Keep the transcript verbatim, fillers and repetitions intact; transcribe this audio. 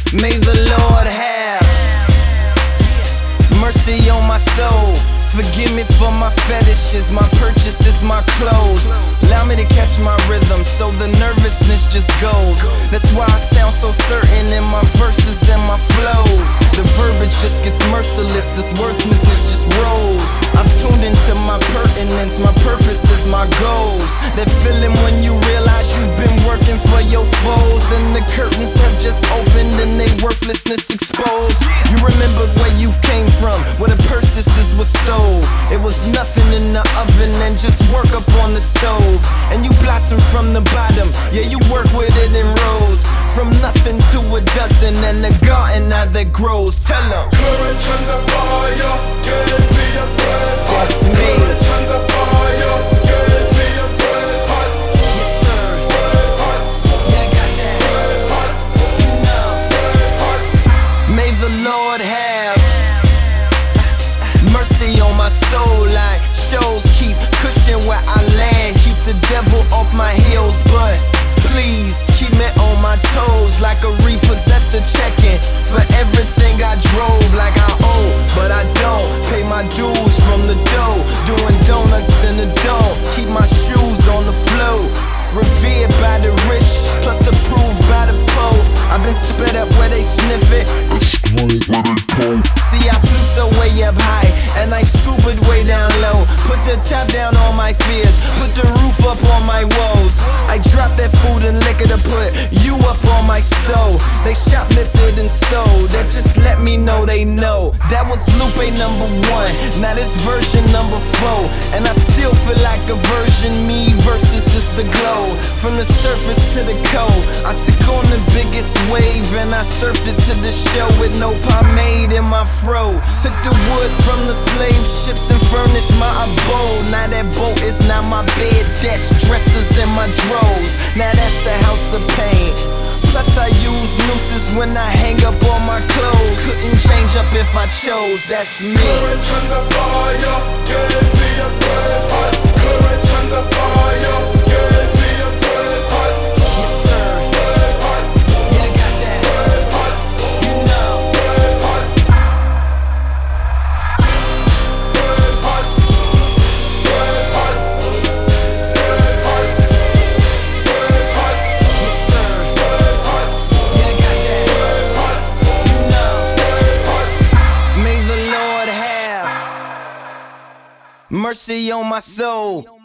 May the Lord have mercy on my soul. Forgive me for my fetishes, my purchases, my clothes. Allow me to catch my rhythm so the nervousness just goes. That's why I sound so certain in my verses and my flows. The verbiage just gets merciless, this wordsmithness just rolls. I've tuned into my pertinence, my purpose is my goals. That feeling when you realize you've been working for your foes, and the curtains have just opened and they worthlessness exposed. You remember where you came from, where the purchases were stolen. It was nothing in the oven and just work up on the stove. And you blossom from the bottom, yeah, you work with it in rows. From nothing to a dozen and the garden now that grows. Tell them courage under fire, give me a breath. That's me. Courage under fire, give me a breath. Yes sir. Yeah, I got that. You know. May the Lord have mercy on my soul. Like shows keep cushion where I land, keep the devil off my heels, but please keep me on my toes. Like a repossessor checking for everything I drove. Like I owe, but I don't pay my dues from the dough. Doing donuts in the dome, keep my shoes on the floor. Revered by the rich, plus approved by the poor. I've been spit up where they sniff it, see I flew so way up high, and I scubaed way down low. Put the top down on my fears, put the roof up on my woes. I dropped that food and liquor to put you up on my stove. They shoplifted and stole, that just let me know they know. That was Lupe number one, now this version number four. And I still feel like a virgin, me versus is the glow. From the surface to the cold, I took on the biggest wave and I surfed it to the show with no pomade in my fro. Took the wood from the slave ships and furnished my abode. Now that boat is not my bed, desk dressers in my drawers. Now that's a house of pain. Plus I use nooses when I hang up on my clothes. Couldn't change up if I chose, that's me. Courage under fire, give me a breath. Courage under fire, give me a breath. Yes sir. Yeah, I got that. You know. Yes sir. Yeah, I got that. You know. May the Lord have mercy on my soul.